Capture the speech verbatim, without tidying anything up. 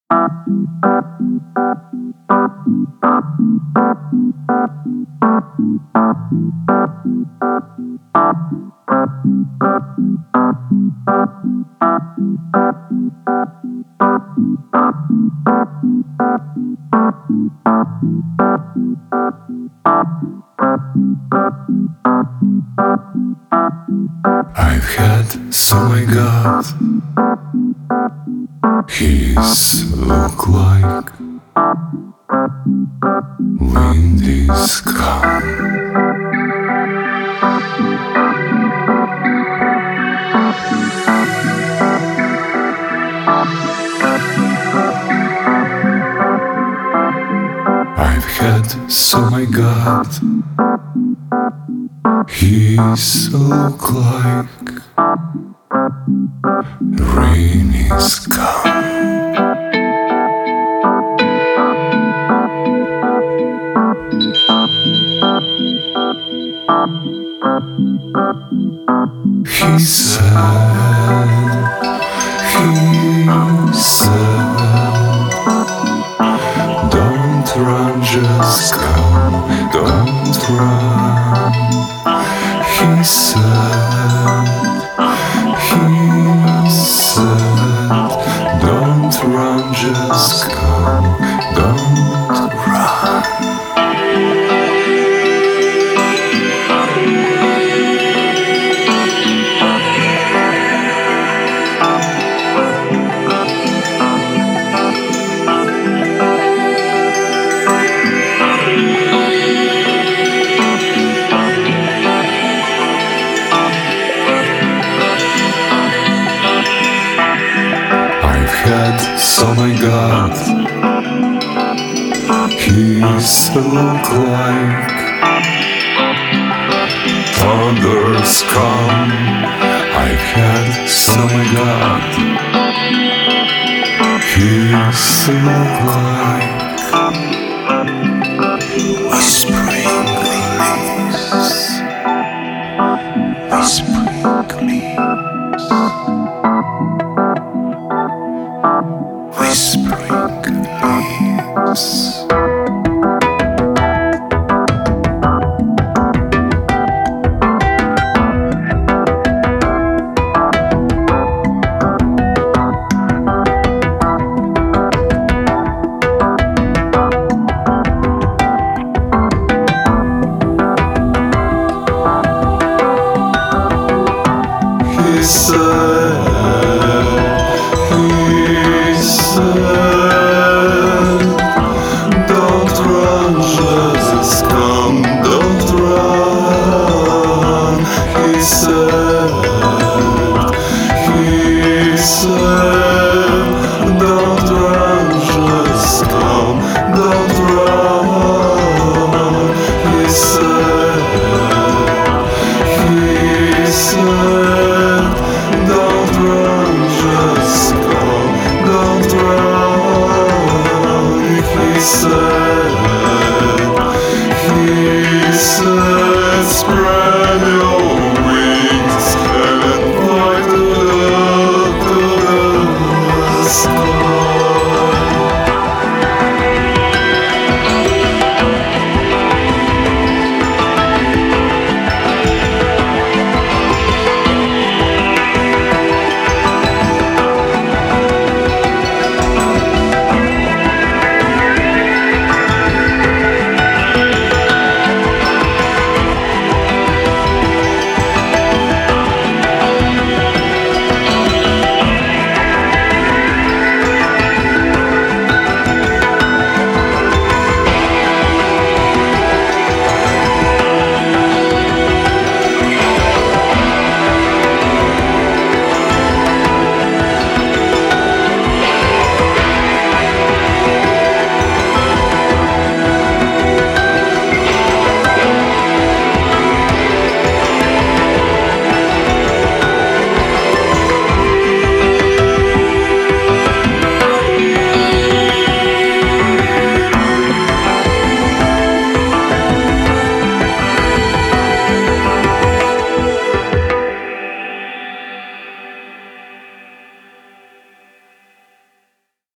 I've had, so my God, his look like wind is gone. I've had, so my God, his look like rain is gone. He said, he said, don't run, just come, don't run. He said, he said, don't run, just come, don't run. So my God, he's look like thunders come. I've had, so my God, he's look like whispering leaves, whispering leaves, whispering leaves. He said, he said, don't run, just come, don't run. He said, he said, don't run, just come, don't run. He said, he said, don't run, just come, don't run. He said,